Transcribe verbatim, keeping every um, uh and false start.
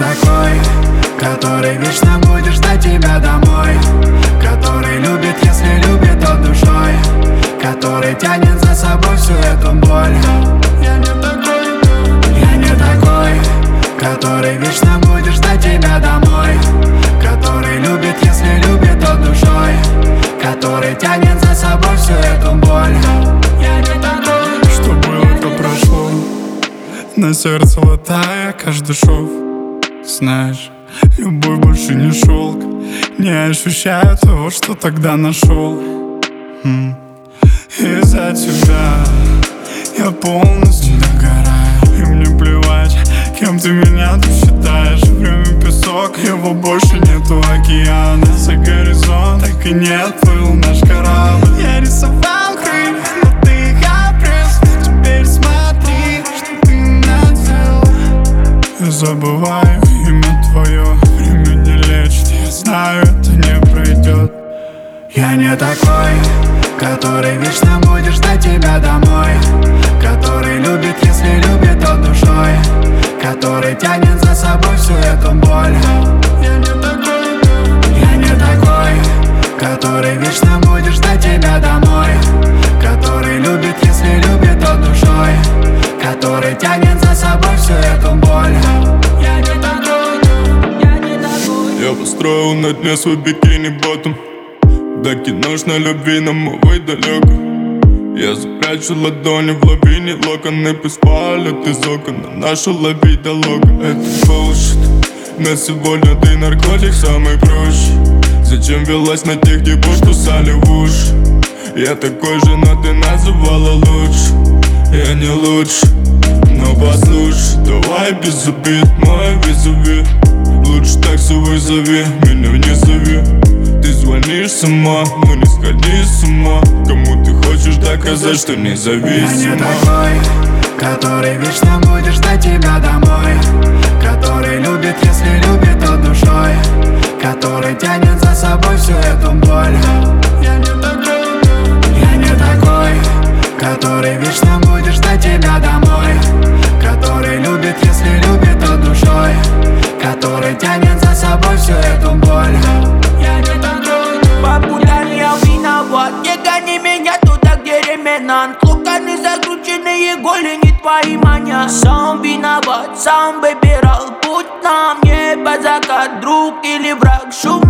такой, который вечно будет ждать тебя домой, который любит, если любит от душой, который тянет за собой всю эту боль. Я не такой, я не такой, который вечно будет ждать тебя домой, который любит, если любит от душой, который тянет за собой всю эту боль. Я не такой. Что было, то прошло. На сердце латая каждый шов. Знаешь, любовь больше не шелк. Не ощущаю того, что тогда нашел. хм. Из-за тебя я полностью догораю. И мне плевать, кем ты меня тут считаешь. Время песок, его больше нету океана. За горизонт так и не отплыл наш корабль. Я рисовал крылья, но ты их обрез. Теперь смотри, что ты надел. Я забываю имя твое, время не лечит. Я знаю, это не пройдет. Я не такой, который вечно будет ждать тебя домой, который любит, если любит от душой, который тянет за собой всю эту боль. Я не такой, я не такой, который вечно будет ждать тебя домой, который любит, если любит от душой, который тянет за собой всю эту боль. Я не такой, я не такой. Я построил на дне свой бикини-ботом. Да кинусь на любви, но мы далеко. Я запрячу ладони в лавине, локоны пусть палят из окон, а нашу ловить дорога. Это bullshit. На сегодня ты наркотик самый проще. Зачем велась на тех, где что сали в уши? Я такой же, но ты называла лучше. Я не лучше, но послушай, давай без обид, мой визави. Лучше такси вызови, меня не зови. Ты звонишь сама, ну не сходи с ума. Кому ты хочешь доказать, что независима. Я не такой, который вечно будет ждать тебя домой, который любит, если любит от душой, который тянет за собой всю эту боль. Я не такой, я не такой, который вечно будет ждать тебя домой, который любит, если любит от душой, который тянет за собой всю эту боль. Я не такой. Бабуля, я виноват, не гони меня туда, где ремена. Клоканы закрученные, голени твои маня. Сам виноват, сам выбирал путь нам. Небо, закат, друг или враг, шум